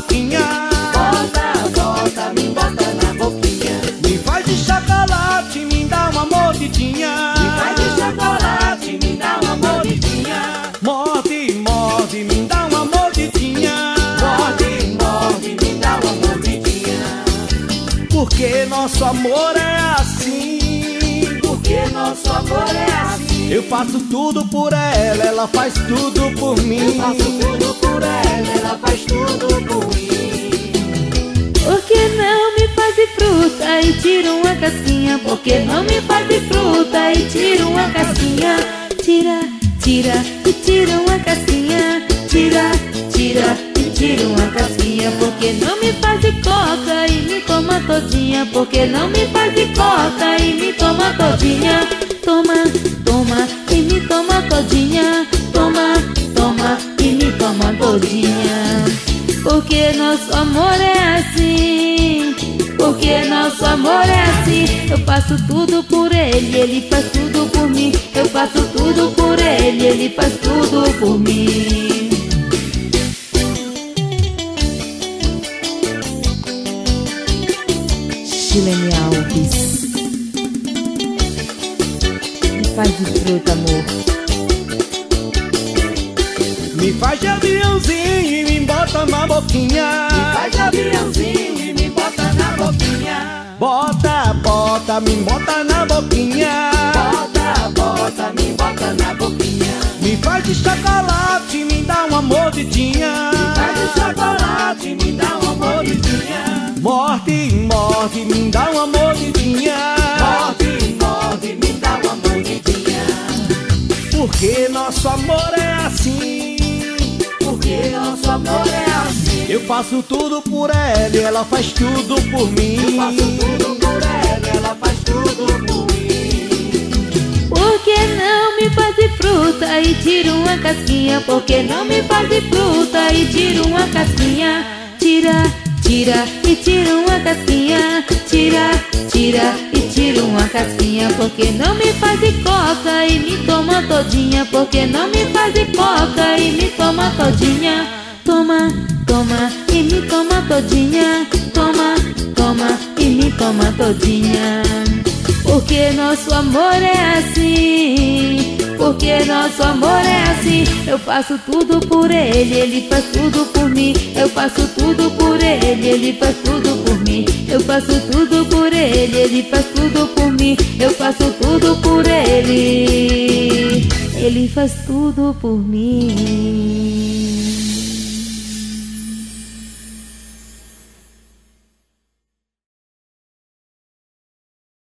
boquinha. Bota, me bota na boquinha. Me faz de chocolate, me dá uma mordidinha. Me faz de chocolate, me dá uma mordidinha. Morde, morde, me dá uma mordidinha. Morde, morde, me dá uma mordidinha. Porque nosso amor é assim. Porque nosso amor é assim. Eu faço tudo por ela faz tudo por mim. Eu faço tudo por ela faz tudo por mim. Por que não me faz de fruta e tira uma casquinha? Por que não me faz de fruta e tira uma casquinha? Tira, tira e tira uma casquinha. Tira, tira e tira uma casquinha. Por que não me faz de coca e me toma todinha? Por que não me faz de coca e me toma todinha? Toma, toma e me toma todinha. Toma, toma e me toma todinha. Porque nosso amor é assim. Porque nosso amor é assim. Eu faço tudo por ele faz tudo por mim. Eu faço tudo por ele faz tudo por mim. Chilene Alves. Me faz de fruta, amor. Me faz de aviãozinho e me bota na boquinha. Me faz de aviãozinho e me bota na boquinha. Bota, bota, me bota na boquinha. Bota, me bota na boquinha. Me faz de chocolate, me dá uma mordidinha. Me faz de chocolate, me dá uma mordidinha. Morde, morde, me dá uma mordidinha. Morde, morde, me dá uma mordidinha. Porque nosso amor é assim. Porque nosso amor é assim. Eu faço tudo por ela e ela faz tudo por mim. Eu faço tudo por ela faz tudo por mim. Por que não me faz de fruta e tira uma casquinha? Por que não me faz de fruta e tira uma casquinha? Tira, tira e tira uma casquinha. Tira, tira e tira uma casquinha. Por que não me faz de coca e me toma todinha? Por que não me faz de coca e me toma todinha? Toma, toma e me toma todinha. Toma, toma e me toma todinha. Porque nosso amor é assim. Porque nosso amor é assim. Eu faço tudo por ele faz tudo por mim. Eu faço tudo por ele faz tudo por mim. Eu faço tudo por ele faz tudo por mim. Eu faço tudo por ele faz tudo por mim.